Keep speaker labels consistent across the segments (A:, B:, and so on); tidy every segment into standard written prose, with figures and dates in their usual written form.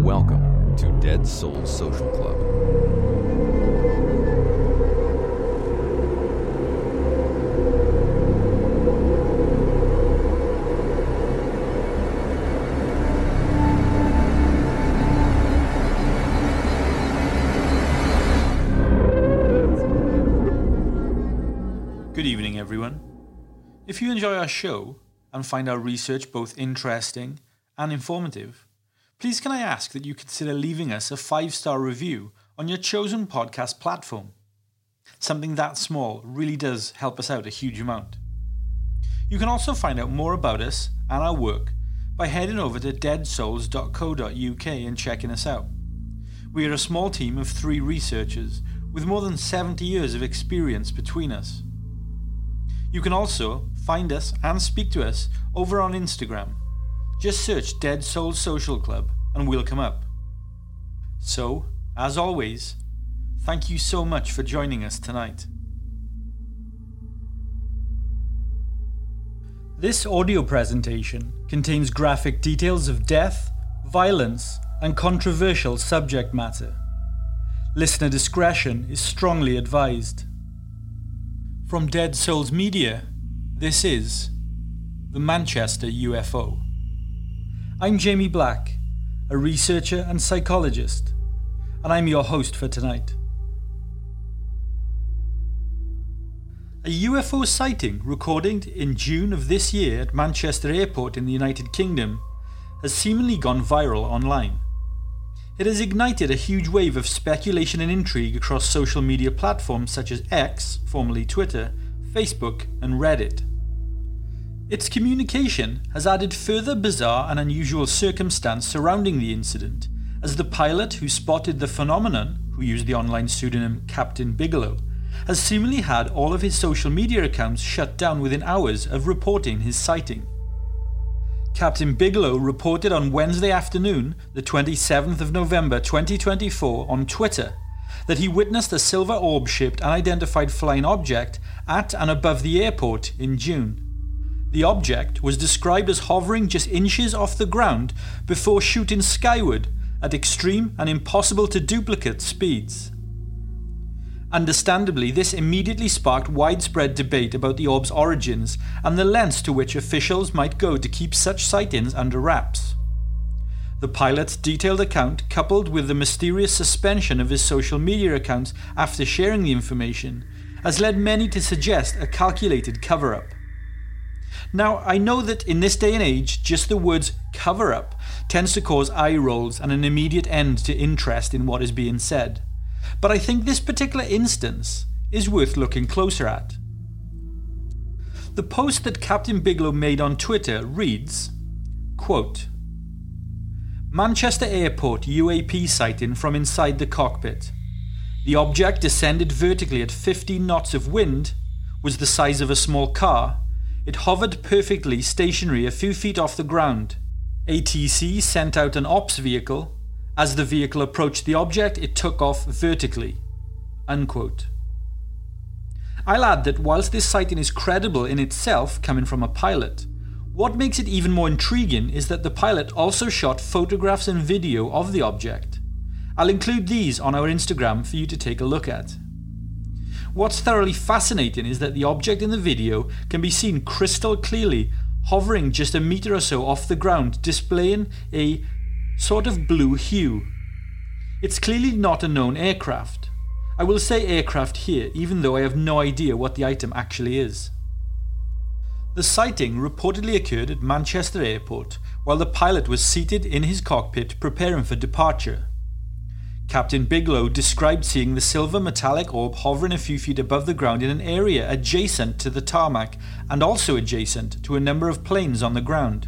A: Welcome to Dead Souls Social Club.
B: Good evening, everyone. If you enjoy our show and find our research both interesting and informative, please can I ask that you consider leaving us a 5-star review on your chosen podcast platform. Something that small really does help us out a huge amount. You can also find out more about us and our work by heading over to deadsouls.co.uk and checking us out. We are a small team of 3 researchers with more than 70 years of experience between us. You can also find us and speak to us over on Instagram. Just search Dead Souls Social Club and we'll come up. So, as always, thank you so much for joining us tonight. This audio presentation contains graphic details of death, violence, and controversial subject matter. Listener discretion is strongly advised. From Dead Souls Media, this is The Manchester UFO. I'm Jamie Black, a researcher and psychologist, and I'm your host for tonight. A UFO sighting recorded in June of this year at Manchester Airport in the United Kingdom has seemingly gone viral online. It has ignited a huge wave of speculation and intrigue across social media platforms such as X, formerly Twitter, Facebook, and Reddit. Its communication has added further bizarre and unusual circumstance surrounding the incident, as the pilot who spotted the phenomenon, who used the online pseudonym Captain Bigelow, has seemingly had all of his social media accounts shut down within hours of reporting his sighting. Captain Bigelow reported on Wednesday afternoon, the 27th of November 2024, on Twitter that he witnessed a silver orb-shaped unidentified flying object at and above the airport in June. The object was described as hovering just inches off the ground before shooting skyward at extreme and impossible to duplicate speeds. Understandably, this immediately sparked widespread debate about the orb's origins and the lengths to which officials might go to keep such sightings under wraps. The pilot's detailed account, coupled with the mysterious suspension of his social media accounts after sharing the information, has led many to suggest a calculated cover-up. Now, I know that in this day and age, just the words cover-up tends to cause eye rolls and an immediate end to interest in what is being said. But I think this particular instance is worth looking closer at. The post that Captain Bigelow made on Twitter reads, quote, Manchester Airport UAP sighting from inside the cockpit. The object descended vertically at 15 knots of wind, was the size of a small car. It hovered perfectly stationary a few feet off the ground. ATC sent out an ops vehicle. As the vehicle approached the object, it took off vertically. Unquote. I'll add that whilst this sighting is credible in itself, coming from a pilot, what makes it even more intriguing is that the pilot also shot photographs and video of the object. I'll include these on our Instagram for you to take a look at. What's thoroughly fascinating is that the object in the video can be seen crystal clearly, hovering just a meter or so off the ground, displaying a sort of blue hue. It's clearly not a known aircraft. I will say aircraft here, even though I have no idea what the item actually is. The sighting reportedly occurred at Manchester Airport while the pilot was seated in his cockpit preparing for departure. Captain Bigelow described seeing the silver metallic orb hovering a few feet above the ground in an area adjacent to the tarmac and also adjacent to a number of planes on the ground.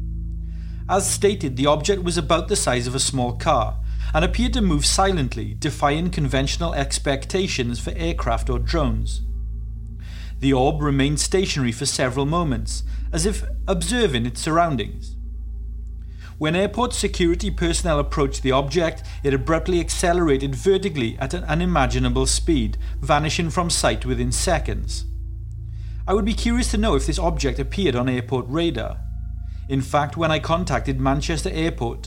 B: As stated, the object was about the size of a small car and appeared to move silently, defying conventional expectations for aircraft or drones. The orb remained stationary for several moments, as if observing its surroundings. When airport security personnel approached the object, it abruptly accelerated vertically at an unimaginable speed, vanishing from sight within seconds. I would be curious to know if this object appeared on airport radar. In fact, when I contacted Manchester Airport,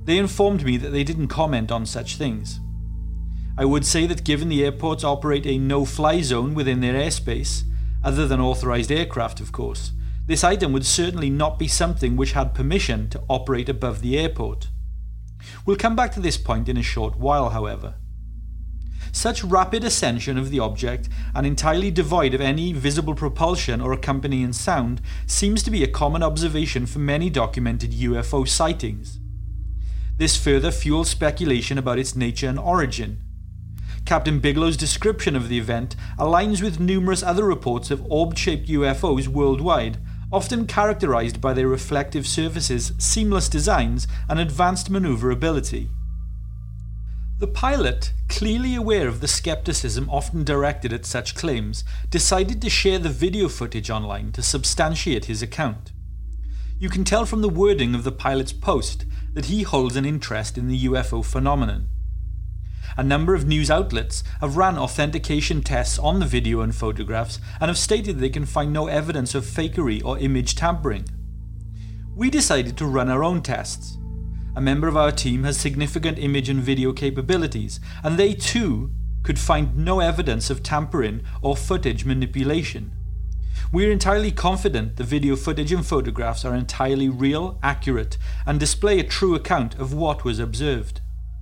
B: They informed me that they didn't comment on such things. I would say that given the airports operate a no-fly zone within their airspace, other than authorised aircraft of course, this item would certainly not be something which had permission to operate above the airport. We'll come back to this point in a short while, however. Such rapid ascension of the object, and entirely devoid of any visible propulsion or accompanying sound, seems to be a common observation for many documented UFO sightings. This further fuels speculation about its nature and origin. Captain Bigelow's description of the event aligns with numerous other reports of orb-shaped UFOs worldwide, often characterized by their reflective surfaces, seamless designs, and advanced maneuverability. The pilot, clearly aware of the skepticism often directed at such claims, decided to share the video footage online to substantiate his account. You can tell from the wording of the pilot's post that he holds an interest in the UFO phenomenon. A number of news outlets have ran authentication tests on the video and photographs and have stated they can find no evidence of fakery or image tampering. We decided to run our own tests. A member of our team has significant image and video capabilities, and they too could find no evidence of tampering or footage manipulation. We are entirely confident the video footage and photographs are entirely real, accurate, and display a true account of what was observed.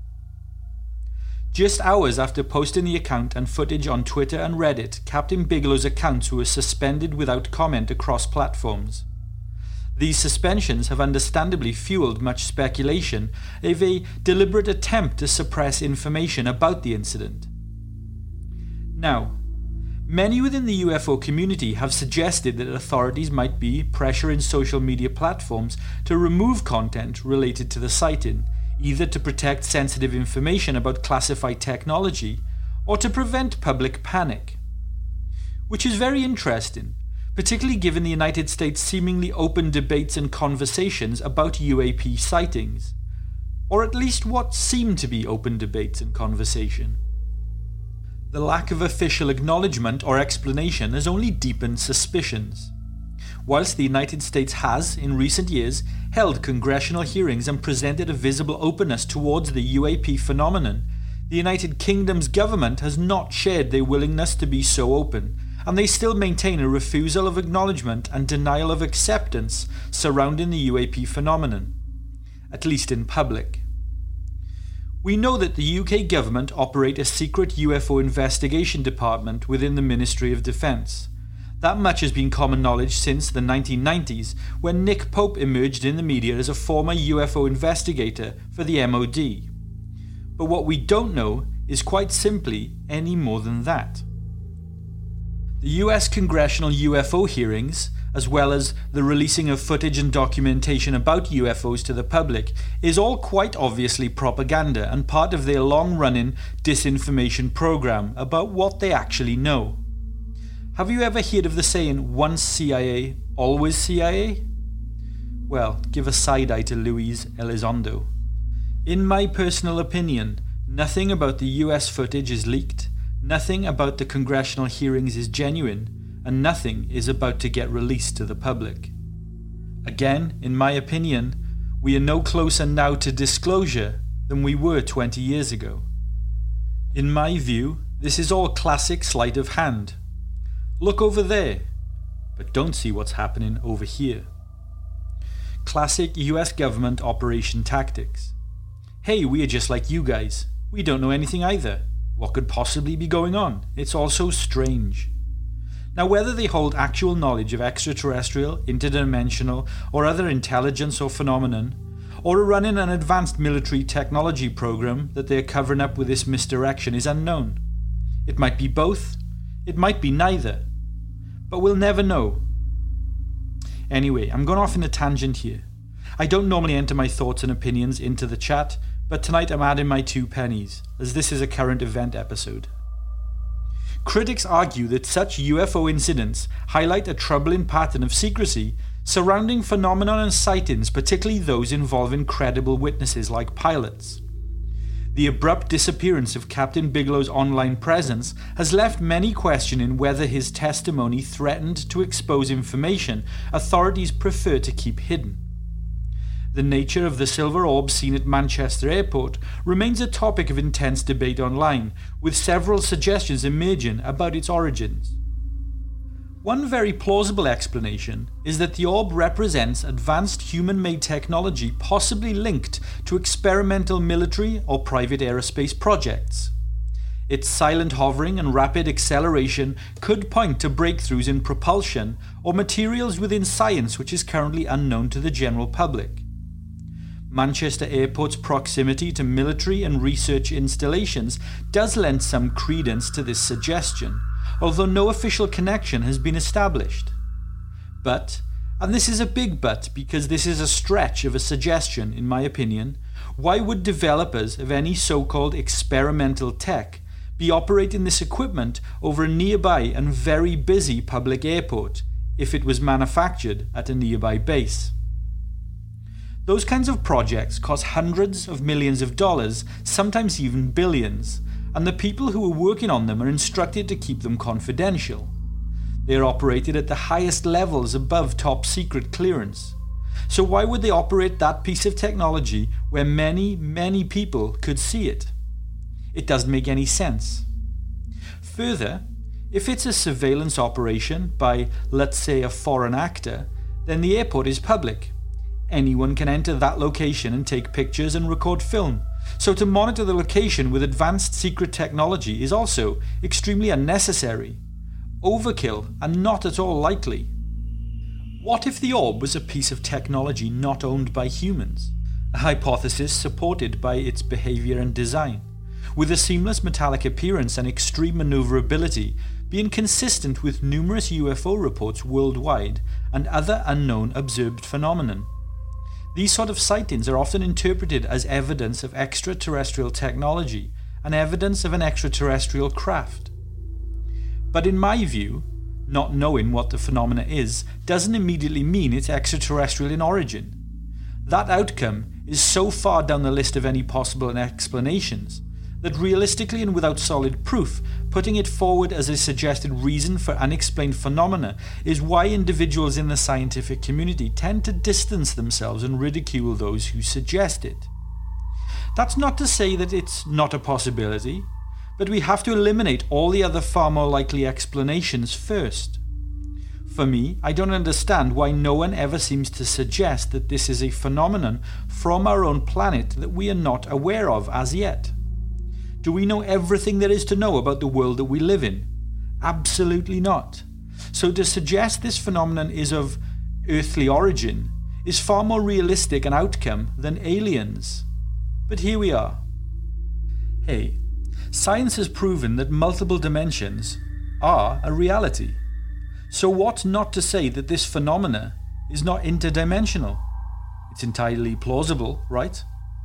B: Just hours after posting the account and footage on Twitter and Reddit, Captain Bigelow's accounts were suspended without comment across platforms. These suspensions have understandably fueled much speculation of a deliberate attempt to suppress information about the incident. Now, many within the UFO community have suggested that authorities might be pressuring social media platforms to remove content related to the sighting, either to protect sensitive information about classified technology or to prevent public panic. Which is very interesting, particularly given the United States' seemingly open debates and conversations about UAP sightings, or at least what seem to be open debates and conversation. The lack of official acknowledgement or explanation has only deepened suspicions. Whilst the United States has, in recent years, held congressional hearings and presented a visible openness towards the UAP phenomenon, the United Kingdom's government has not shared their willingness to be so open, and they still maintain a refusal of acknowledgement and denial of acceptance surrounding the UAP phenomenon, at least in public. We know that the UK government operate a secret UFO investigation department within the Ministry of Defence. That much has been common knowledge since the 1990s, when Nick Pope emerged in the media as a former UFO investigator for the MOD. But what we don't know is quite simply any more than that. The US congressional UFO hearings, as well as the releasing of footage and documentation about UFOs to the public, is all quite obviously propaganda and part of their long-running disinformation program about what they actually know. Have you ever heard of the saying, once CIA, always CIA? Well, give a side-eye to Luis Elizondo. In my personal opinion, nothing about the US footage is leaked, nothing about the congressional hearings is genuine, and nothing is about to get released to the public. Again, in my opinion, we are no closer now to disclosure than we were 20 years ago. In my view, this is all classic sleight of hand. Look over there, but don't see what's happening over here. Classic US government operation tactics. Hey, we are just like you guys. We don't know anything either. What could possibly be going on? It's all so strange. Now, whether they hold actual knowledge of extraterrestrial, interdimensional, or other intelligence or phenomenon, or are running an advanced military technology program that they are covering up with this misdirection is unknown. It might be both, it might be neither, but we'll never know. Anyway, I'm going off in a tangent here. I don't normally enter my thoughts and opinions into the chat, but tonight I'm adding my 2 pennies, as this is a current event episode. Critics argue that such UFO incidents highlight a troubling pattern of secrecy surrounding phenomena and sightings, particularly those involving credible witnesses like pilots. The abrupt disappearance of Captain Bigelow's online presence has left many questioning whether his testimony threatened to expose information authorities prefer to keep hidden. The nature of the silver orb seen at Manchester Airport remains a topic of intense debate online, with several suggestions emerging about its origins. One very plausible explanation is that the orb represents advanced human-made technology possibly linked to experimental military or private aerospace projects. Its silent hovering and rapid acceleration could point to breakthroughs in propulsion or materials within science which is currently unknown to the general public. Manchester Airport's proximity to military and research installations does lend some credence to this suggestion, although no official connection has been established. But, and this is a big but because this is a stretch of a suggestion in my opinion, why would developers of any so-called experimental tech be operating this equipment over a nearby and very busy public airport if it was manufactured at a nearby base? Those kinds of projects cost hundreds of millions of dollars, sometimes even billions, and the people who are working on them are instructed to keep them confidential. They are operated at the highest levels above top secret clearance. So why would they operate that piece of technology where many people could see it? It doesn't make any sense. Further, if it's a surveillance operation by, let's say, a foreign actor, then the airport is public. Anyone can enter that location and take pictures and record film. So to monitor the location with advanced secret technology is also extremely unnecessary, overkill, and not at all likely. What if the orb was a piece of technology not owned by humans? A hypothesis supported by its behavior and design, with a seamless metallic appearance and extreme maneuverability being consistent with numerous UFO reports worldwide and other unknown observed phenomenon. These sort of sightings are often interpreted as evidence of extraterrestrial technology and evidence of an extraterrestrial craft. But in my view, not knowing what the phenomena is doesn't immediately mean it's extraterrestrial in origin. That outcome is so far down the list of any possible explanations that realistically and without solid proof, putting it forward as a suggested reason for unexplained phenomena is why individuals in the scientific community tend to distance themselves and ridicule those who suggest it. That's not to say that it's not a possibility, but we have to eliminate all the other far more likely explanations first. For me, I don't understand why no one ever seems to suggest that this is a phenomenon from our own planet that we are not aware of as yet. Do we know everything there is to know about the world that we live in? Absolutely not. So to suggest this phenomenon is of earthly origin is far more realistic an outcome than aliens. But here we are. Hey, science has proven that multiple dimensions are a reality. So what not to say that this phenomena is not interdimensional? It's entirely plausible, right?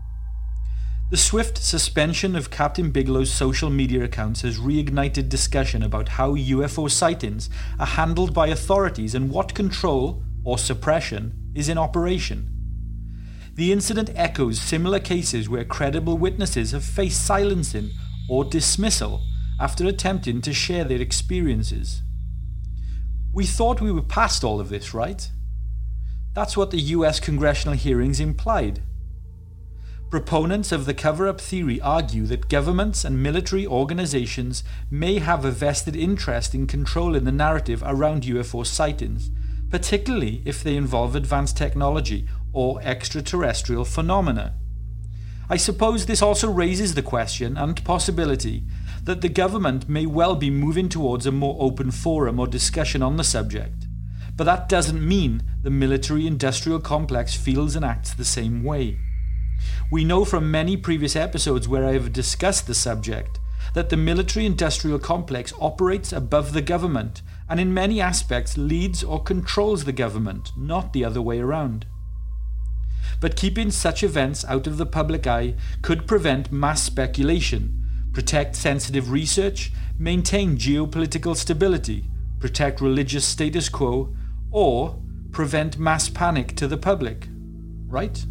B: The swift suspension of Captain Bigelow's social media accounts has reignited discussion about how UFO sightings are handled by authorities and what control, or suppression, is in operation. The incident echoes similar cases where credible witnesses have faced silencing or dismissal after attempting to share their experiences. We thought we were past all of this, right? That's what the US congressional hearings implied. Proponents of the cover-up theory argue that governments and military organizations may have a vested interest in controlling the narrative around UFO sightings, particularly if they involve advanced technology or extraterrestrial phenomena. I suppose this also raises the question and possibility that the government may well be moving towards a more open forum or discussion on the subject, but that doesn't mean the military-industrial complex feels and acts the same way. We know from many previous episodes where I have discussed the subject that the military-industrial complex operates above the government and in many aspects leads or controls the government, not the other way around. But keeping such events out of the public eye could prevent mass speculation, protect sensitive research, maintain geopolitical stability, protect religious status quo, or prevent mass panic to the public. Right?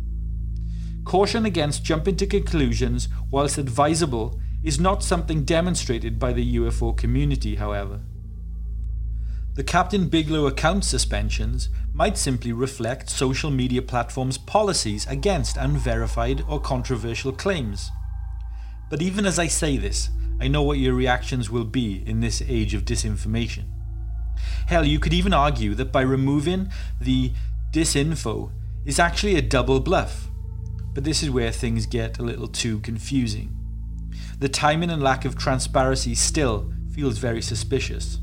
B: Caution against jumping to conclusions, whilst advisable, is not something demonstrated by the UFO community, however. The Captain Bigelow account suspensions might simply reflect social media platforms' policies against unverified or controversial claims. But even as I say this, I know what your reactions will be in this age of disinformation. Hell, you could even argue that by removing the disinfo is actually a double bluff. But this is where things get a little too confusing. The timing and lack of transparency still feels very suspicious.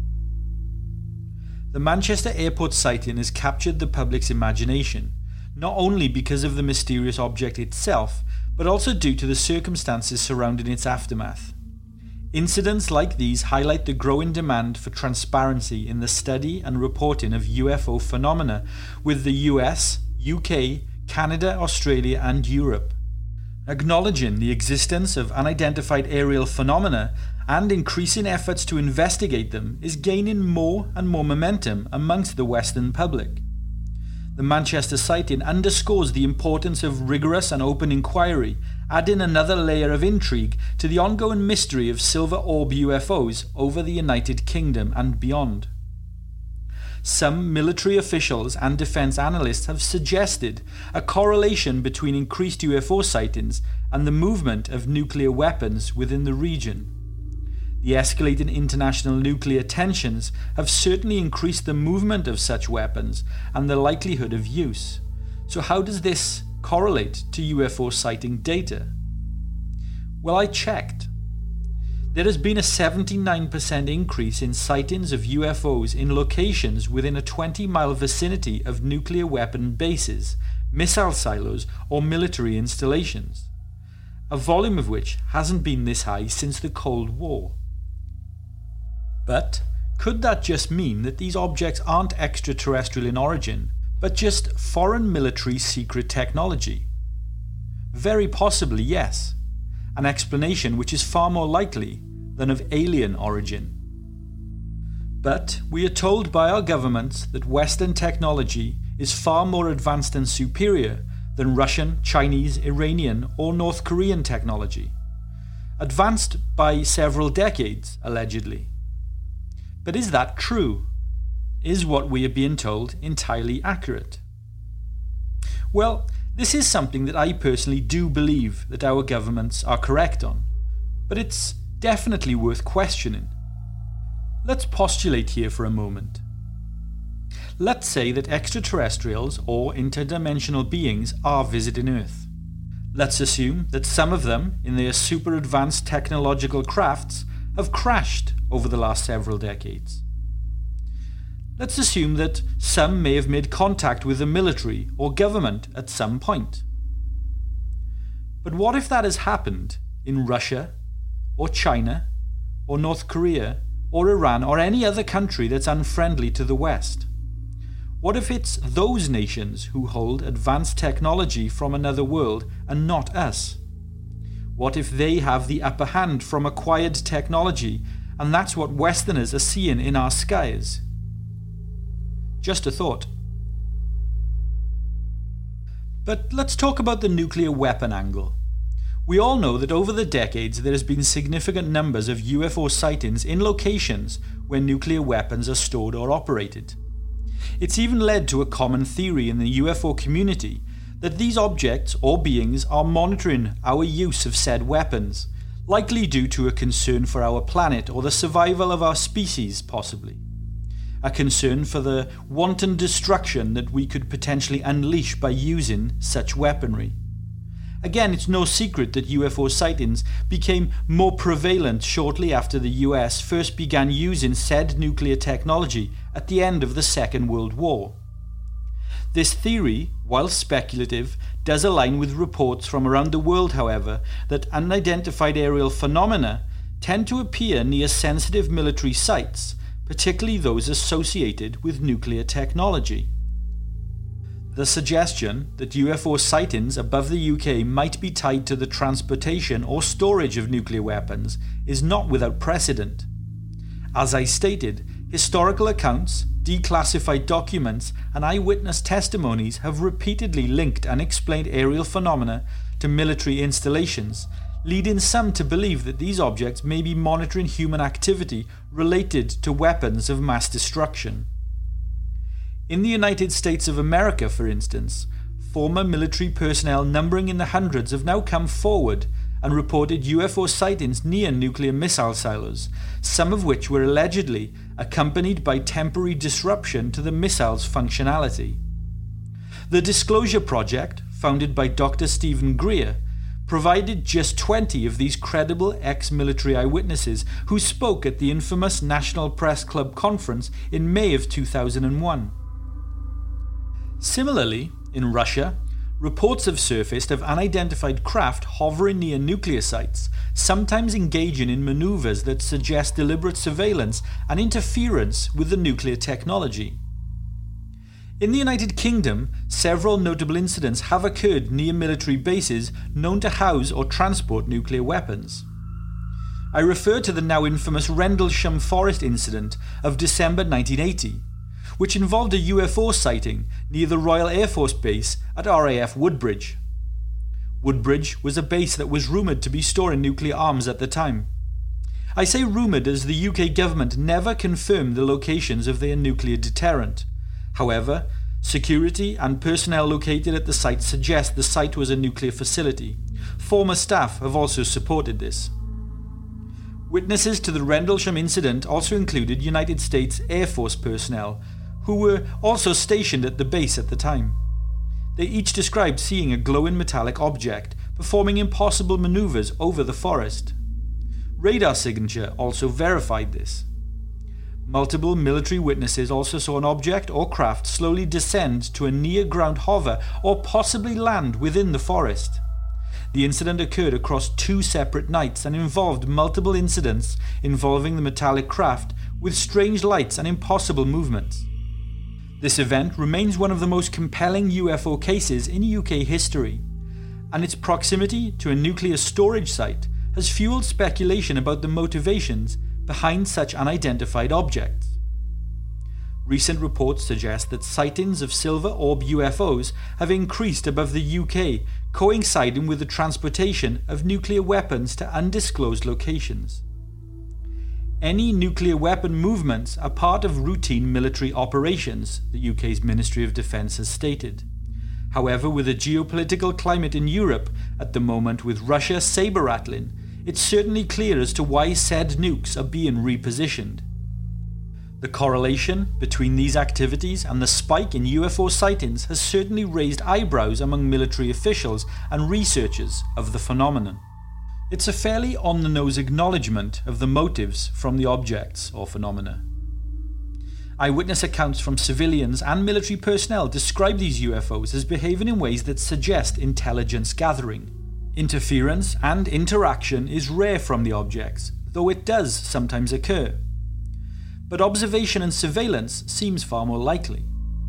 B: The Manchester airport sighting has captured the public's imagination, not only because of the mysterious object itself, but also due to the circumstances surrounding its aftermath. Incidents like these highlight the growing demand for transparency in the study and reporting of UFO phenomena with the US, UK, Canada, Australia and Europe. Acknowledging the existence of unidentified aerial phenomena and increasing efforts to investigate them is gaining more and more momentum amongst the Western public. The Manchester sighting underscores the importance of rigorous and open inquiry, adding another layer of intrigue to the ongoing mystery of silver orb UFOs over the United Kingdom and beyond. Some military officials and defense analysts have suggested a correlation between increased UFO sightings and the movement of nuclear weapons within the region. The escalating international nuclear tensions have certainly increased the movement of such weapons and the likelihood of use. So how does this correlate to UFO sighting data? Well, I checked. There has been a 79% increase in sightings of UFOs in locations within a 20-mile vicinity of nuclear weapon bases, missile silos, or military installations, a volume of which hasn't been this high since the Cold War. But could that just mean that these objects aren't extraterrestrial in origin, but just foreign military secret technology? Very possibly, yes. An explanation which is far more likely than of alien origin. But we are told by our governments that Western technology is far more advanced and superior than Russian, Chinese, Iranian or North Korean technology. Advanced by several decades, allegedly. But is that true? Is what we are being told entirely accurate? Well, this is something that I personally do believe that our governments are correct on, but it's definitely worth questioning. Let's postulate here for a moment. Let's say that extraterrestrials or interdimensional beings are visiting Earth. Let's assume that some of them, in their super advanced technological crafts, have crashed over the last several decades. Let's assume that some may have made contact with the military or government at some point. But what if that has happened in Russia, or China, or North Korea, or Iran, or any other country that's unfriendly to the West? What if it's those nations who hold advanced technology from another world and not us? What if they have the upper hand from acquired technology, and that's what Westerners are seeing in our skies? Just a thought. But let's talk about the nuclear weapon angle. We all know that over the decades there has been significant numbers of UFO sightings in locations where nuclear weapons are stored or operated. It's even led to a common theory in the UFO community that these objects or beings are monitoring our use of said weapons, likely due to a concern for our planet or the survival of our species, possibly. A concern for the wanton destruction that we could potentially unleash by using such weaponry. Again, it's no secret that UFO sightings became more prevalent shortly after the US first began using said nuclear technology at the end of the Second World War. This theory, while speculative, does align with reports from around the world, however, that unidentified aerial phenomena tend to appear near sensitive military sites, particularly those associated with nuclear technology. The suggestion that UFO sightings above the UK might be tied to the transportation or storage of nuclear weapons is not without precedent. As I stated, historical accounts, declassified documents, and eyewitness testimonies have repeatedly linked unexplained aerial phenomena to military installations, leading some to believe that these objects may be monitoring human activity related to weapons of mass destruction. In the United States of America, for instance, former military personnel numbering in the hundreds have now come forward and reported UFO sightings near nuclear missile silos, some of which were allegedly accompanied by temporary disruption to the missile's functionality. The Disclosure Project, founded by Dr. Stephen Greer, provided just 20 of these credible ex-military eyewitnesses who spoke at the infamous National Press Club conference in May of 2001. Similarly, in Russia, reports have surfaced of unidentified craft hovering near nuclear sites, sometimes engaging in maneuvers that suggest deliberate surveillance and interference with the nuclear technology. In the United Kingdom, several notable incidents have occurred near military bases known to house or transport nuclear weapons. I refer to the now infamous Rendlesham Forest incident of December 1980, which involved a UFO sighting near the Royal Air Force Base at RAF Woodbridge. Woodbridge was a base that was rumoured to be storing nuclear arms at the time. I say rumoured as the UK government never confirmed the locations of their nuclear deterrent. However, security and personnel located at the site suggest the site was a nuclear facility. Former staff have also supported this. Witnesses to the Rendlesham incident also included United States Air Force personnel, who were also stationed at the base at the time. They each described seeing a glowing metallic object, performing impossible maneuvers over the forest. Radar signature also verified this. Multiple military witnesses also saw an object or craft slowly descend to a near-ground hover or possibly land within the forest. The incident occurred across 2 separate nights and involved multiple incidents involving the metallic craft with strange lights and impossible movements. This event remains one of the most compelling UFO cases in UK history, and its proximity to a nuclear storage site has fueled speculation about the motivations behind such unidentified objects. Recent reports suggest that sightings of silver orb UFOs have increased above the UK, coinciding with the transportation of nuclear weapons to undisclosed locations. Any nuclear weapon movements are part of routine military operations, the UK's Ministry of Defence has stated. However, with the geopolitical climate in Europe at the moment with Russia saber-rattling, it's certainly clear as to why said nukes are being repositioned. The correlation between these activities and the spike in UFO sightings has certainly raised eyebrows among military officials and researchers of the phenomenon. It's a fairly on-the-nose acknowledgement of the motives from the objects or phenomena. Eyewitness accounts from civilians and military personnel describe these UFOs as behaving in ways that suggest intelligence gathering. Interference and interaction is rare from the objects, though it does sometimes occur. But observation and surveillance seems far more likely.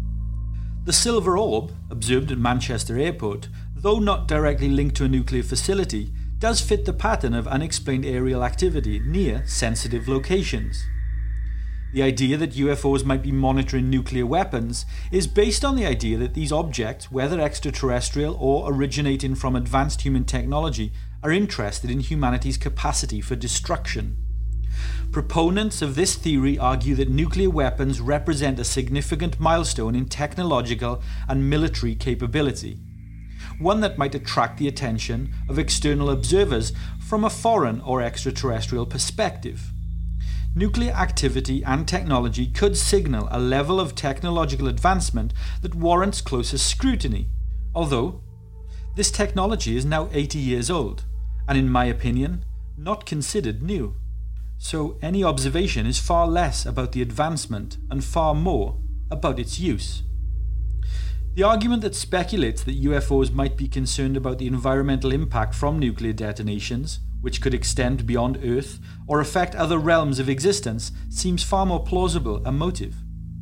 B: The silver orb, observed at Manchester Airport, though not directly linked to a nuclear facility, does fit the pattern of unexplained aerial activity near sensitive locations. The idea that UFOs might be monitoring nuclear weapons is based on the idea that these objects, whether extraterrestrial or originating from advanced human technology, are interested in humanity's capacity for destruction. Proponents of this theory argue that nuclear weapons represent a significant milestone in technological and military capability, one that might attract the attention of external observers from a foreign or extraterrestrial perspective. Nuclear activity and technology could signal a level of technological advancement that warrants closer scrutiny, although this technology is now 80 years old, and in my opinion, not considered new. So any observation is far less about the advancement and far more about its use. The argument that speculates that UFOs might be concerned about the environmental impact from nuclear detonations, which could extend beyond Earth or affect other realms of existence, seems far more plausible a motive.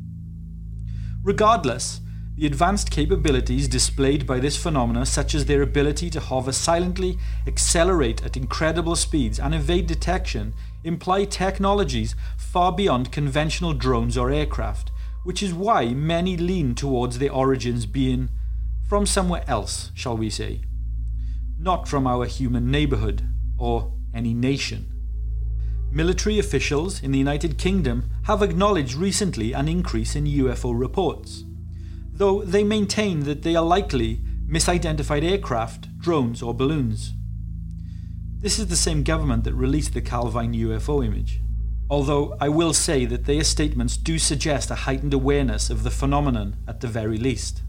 B: Regardless, the advanced capabilities displayed by this phenomena, such as their ability to hover silently, accelerate at incredible speeds, and evade detection, imply technologies far beyond conventional drones or aircraft, which is why many lean towards their origins being from somewhere else, shall we say, not from our human neighbourhood, or any nation. Military officials in the United Kingdom have acknowledged recently an increase in UFO reports, though they maintain that they are likely misidentified aircraft, drones or balloons. This is the same government that released the Calvine UFO image, although I will say that their statements do suggest a heightened awareness of the phenomenon at the very least.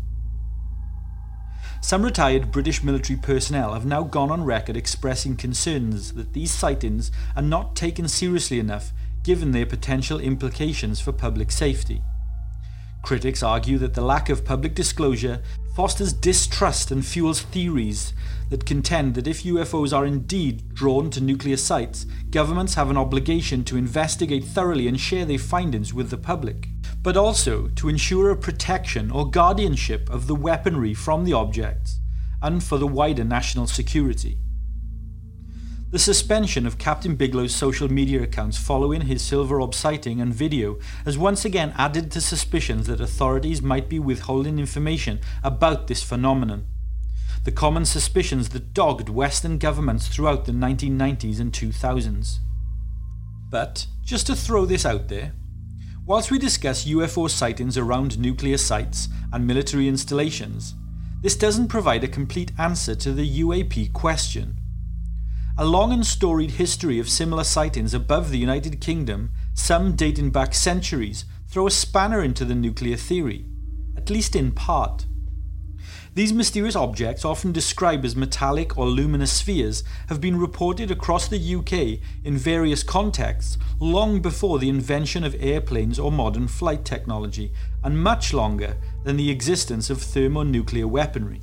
B: Some retired British military personnel have now gone on record expressing concerns that these sightings are not taken seriously enough given their potential implications for public safety. Critics argue that the lack of public disclosure fosters distrust and fuels theories that contend that if UFOs are indeed drawn to nuclear sites, governments have an obligation to investigate thoroughly and share their findings with the public, but also to ensure a protection or guardianship of the weaponry from the objects and for the wider national security. The suspension of Captain Bigelow's social media accounts following his Silver Orb sighting and video has once again added to suspicions that authorities might be withholding information about this phenomenon, the common suspicions that dogged Western governments throughout the 1990s and 2000s. But, just to throw this out there, whilst we discuss UFO sightings around nuclear sites and military installations, this doesn't provide a complete answer to the UAP question. A long and storied history of similar sightings above the United Kingdom, some dating back centuries, throw a spanner into the nuclear theory, at least in part. These mysterious objects, often described as metallic or luminous spheres, have been reported across the UK in various contexts long before the invention of airplanes or modern flight technology, and much longer than the existence of thermonuclear weaponry.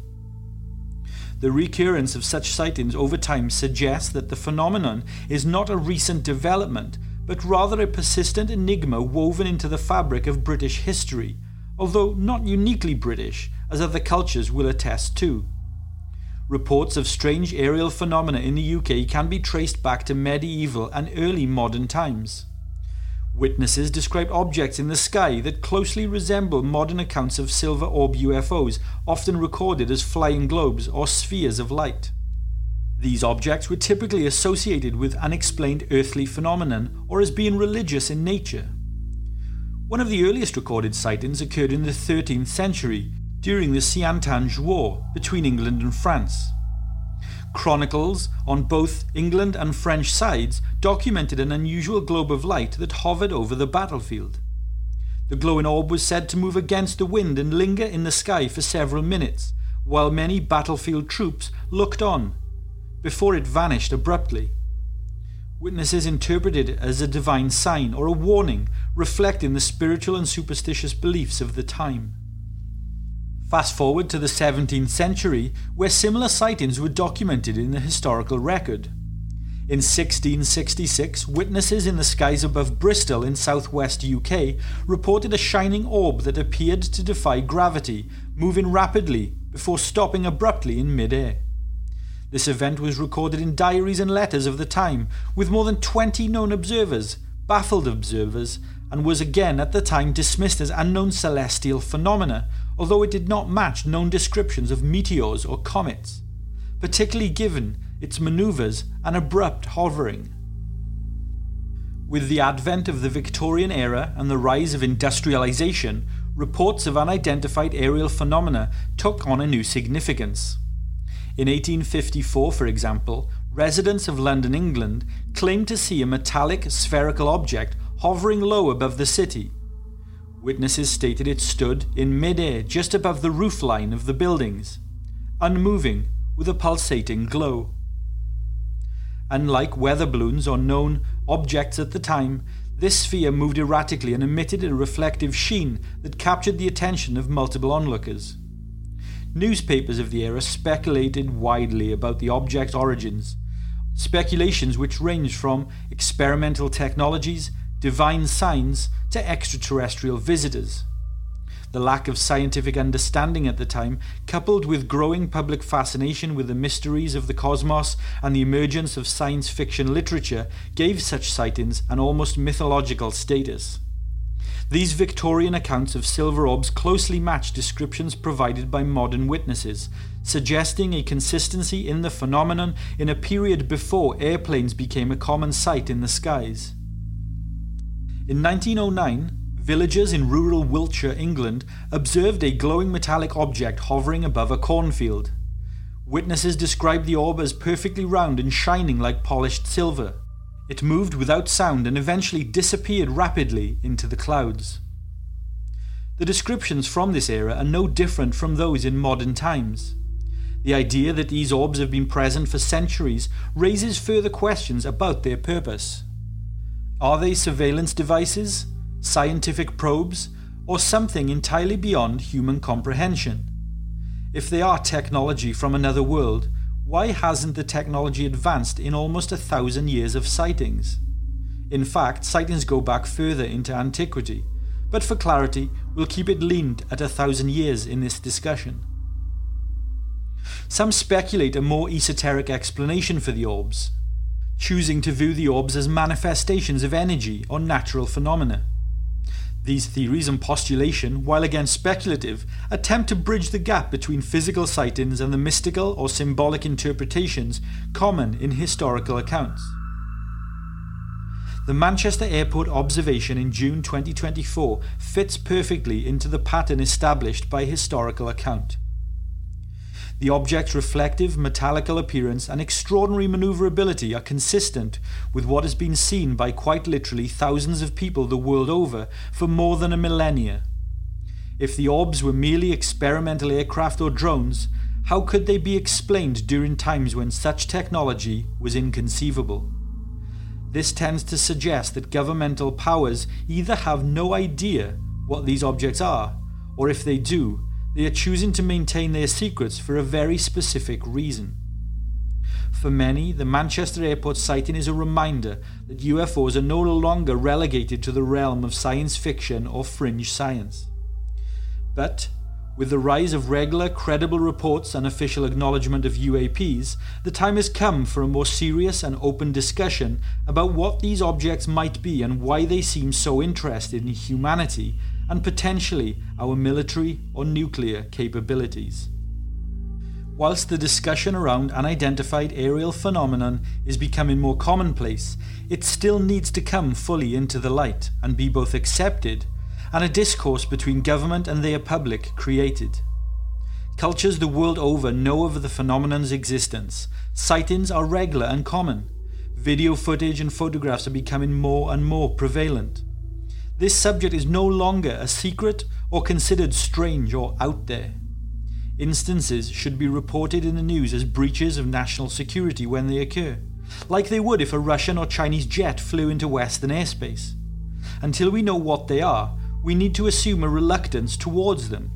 B: The recurrence of such sightings over time suggests that the phenomenon is not a recent development, but rather a persistent enigma woven into the fabric of British history, although not uniquely British, as other cultures will attest to. Reports of strange aerial phenomena in the UK can be traced back to medieval and early modern times. Witnesses describe objects in the sky that closely resemble modern accounts of silver orb UFOs, often recorded as flying globes or spheres of light. These objects were typically associated with unexplained earthly phenomenon or as being religious in nature. One of the earliest recorded sightings occurred in the 13th century, during the Siantange War between England and France. Chronicles on both England and French sides documented an unusual globe of light that hovered over the battlefield. The glowing orb was said to move against the wind and linger in the sky for several minutes, while many battlefield troops looked on, before it vanished abruptly. Witnesses interpreted it as a divine sign or a warning, reflecting the spiritual and superstitious beliefs of the time. Fast forward to the 17th century, where similar sightings were documented in the historical record. In 1666, witnesses in the skies above Bristol in southwest UK reported a shining orb that appeared to defy gravity, moving rapidly before stopping abruptly in mid-air. This event was recorded in diaries and letters of the time, with more than 20 known observers, baffled observers, and was again at the time dismissed as unknown celestial phenomena, although it did not match known descriptions of meteors or comets, particularly given its maneuvers and abrupt hovering. With the advent of the Victorian era and the rise of industrialization, reports of unidentified aerial phenomena took on a new significance. In 1854, for example, residents of London, England, claimed to see a metallic spherical object hovering low above the city. Witnesses stated it stood in mid-air just above the roofline of the buildings, unmoving with a pulsating glow. Unlike weather balloons or known objects at the time, this sphere moved erratically and emitted a reflective sheen that captured the attention of multiple onlookers. Newspapers of the era speculated widely about the object's origins, speculations which ranged from experimental technologies, divine signs, to extraterrestrial visitors. The lack of scientific understanding at the time, coupled with growing public fascination with the mysteries of the cosmos and the emergence of science fiction literature, gave such sightings an almost mythological status. These Victorian accounts of silver orbs closely match descriptions provided by modern witnesses, suggesting a consistency in the phenomenon in a period before airplanes became a common sight in the skies. In 1909, villagers in rural Wiltshire, England, observed a glowing metallic object hovering above a cornfield. Witnesses described the orb as perfectly round and shining like polished silver. It moved without sound and eventually disappeared rapidly into the clouds. The descriptions from this era are no different from those in modern times. The idea that these orbs have been present for centuries raises further questions about their purpose. Are they surveillance devices, scientific probes, or something entirely beyond human comprehension? If they are technology from another world, why hasn't the technology advanced in almost 1,000 years of sightings? In fact, sightings go back further into antiquity, but for clarity, we'll keep it leaned at 1,000 years in this discussion. Some speculate a more esoteric explanation for the orbs, choosing to view the orbs as manifestations of energy or natural phenomena. These theories and postulation, while again speculative, attempt to bridge the gap between physical sightings and the mystical or symbolic interpretations common in historical accounts. The Manchester Airport observation in June 2024 fits perfectly into the pattern established by historical account. The object's reflective, metallical appearance and extraordinary maneuverability are consistent with what has been seen by quite literally thousands of people the world over for more than a millennia. If the orbs were merely experimental aircraft or drones, how could they be explained during times when such technology was inconceivable? This tends to suggest that governmental powers either have no idea what these objects are, or if they do, they are choosing to maintain their secrets for a very specific reason. For many, the Manchester Airport sighting is a reminder that UFOs are no longer relegated to the realm of science fiction or fringe science. But, with the rise of regular, credible reports and official acknowledgement of UAPs, the time has come for a more serious and open discussion about what these objects might be and why they seem so interested in humanity and potentially our military or nuclear capabilities. Whilst the discussion around unidentified aerial phenomenon is becoming more commonplace, it still needs to come fully into the light and be both accepted and a discourse between government and their public created. Cultures the world over know of the phenomenon's existence. Sightings are regular and common. Video footage and photographs are becoming more and more prevalent. This subject is no longer a secret or considered strange or out there. Instances should be reported in the news as breaches of national security when they occur, like they would if a Russian or Chinese jet flew into Western airspace. Until we know what they are, we need to assume a reluctance towards them.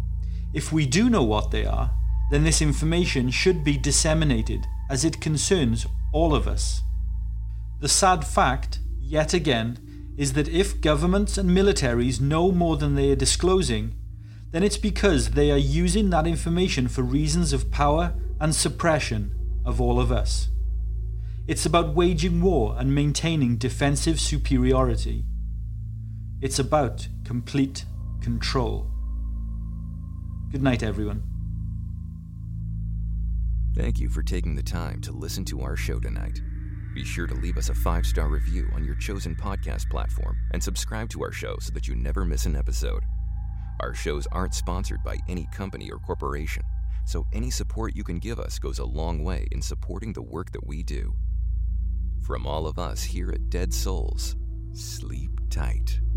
B: If we do know what they are, then this information should be disseminated as it concerns all of us. The sad fact, yet again, is that if governments and militaries know more than they are disclosing, then it's because they are using that information for reasons of power and suppression of all of us. It's about waging war and maintaining defensive superiority. It's about complete control. Good night, everyone.
A: Thank you for taking the time to listen to our show tonight. Be sure to leave us a 5-star review on your chosen podcast platform and subscribe to our show so that you never miss an episode. Our shows aren't sponsored by any company or corporation, so any support you can give us goes a long way in supporting the work that we do. From all of us here at Dead Souls, sleep tight.